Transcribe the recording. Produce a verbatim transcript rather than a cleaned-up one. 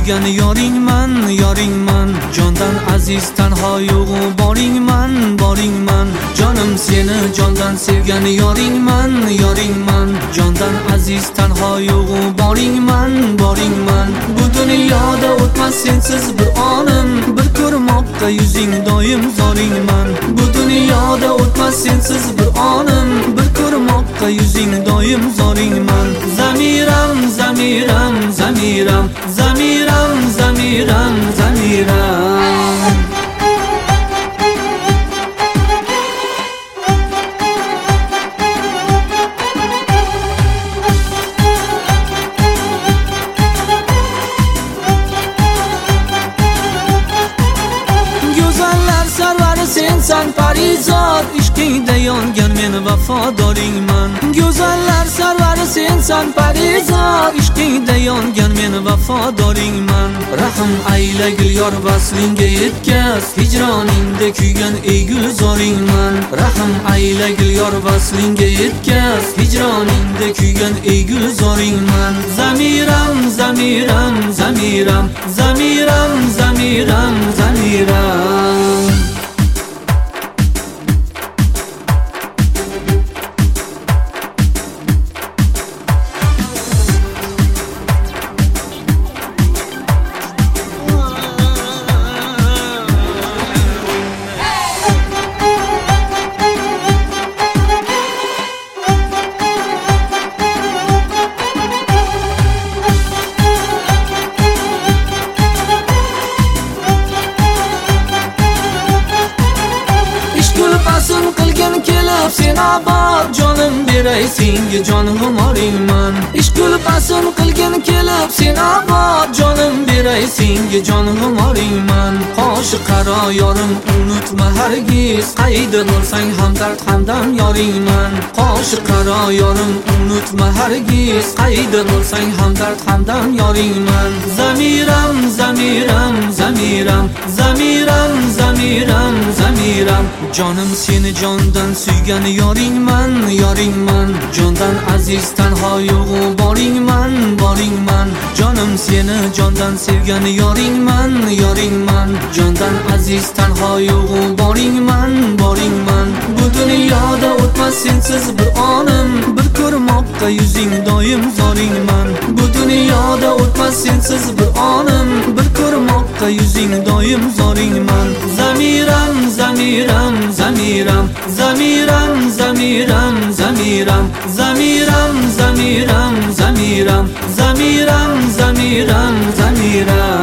sevgan yoringman, yoringman. Jondan aziz tanho yo'g'u boringman, boringman. Jonim seni jondan sevgan yoringman, yoringman. Jondan aziz tanho yo'g'u boringman, boringman. Bu dunyoda o'tmas sensiz bir onim, bir ko'rmoqqa yuzing doim zoringman. Bu dunyoda o'tmas sensiz bir onim, bir ko'rmoqqa yuzing doim zoringman. Zamiram, zamiram, zamiram, zamiram, zamiram, zamiram. Go'zallar sarvari sensan parizod, ishqingda yongan men vafodoringman. Go'zallar sarvari sensan parizod, ishqingda yongan men vafodoringman. Rahim aylagil yor vaslingga yetkaz, hijroningda kuygan ey gulzoringman. Rahim aylagil yor vaslingga yetkaz, hijroningda kuygan ey gulzoringman. Zamiram, zamiram, zamiram, zamiram, zamiram, zamiram. Pasun qilgin kelib sen abad, jonim beray senga jon g'umoringman. Ishqul pasun qilgin kelib sen abad, jonim beray senga jon g'umoringman. Qoshi qaro yorim unutma hargiz, qayda bo'lsang ham dard hamdam yoringman. Qoshi qaro yorim unutma hargiz, qayda bo'lsang ham dard hamdam yoringman. Zamiram, zamiram, zamiram, zamiram, zamiram, zamiram. Jonim seni jondan suygan yoringman, yoringman. Jondan aziz tanho yo'g'u boringman, boringman. Jonim seni jondan sevgan yoringman, yoringman. Jondan aziz tanho yo'g'u boringman, boringman. Bu dunyoda o'tmas sensiz bir onim, bir ko'rmoqqa yuzing doim zoringman. Bu dunyoda o'tmas sensiz bir onim, bir ko'rmoqqa yuzing doim zoringman. Zamiram, zamiram, zamiram, zamiram, zamiram, zamiram, zamiram, zamiram, zamiram, zamiram, zamiram, zamiram.